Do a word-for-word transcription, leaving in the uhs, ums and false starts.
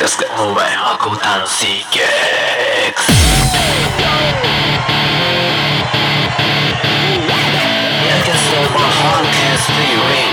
podcast oleh akuntansi Geeks. Ya, guys, so my podcast theory.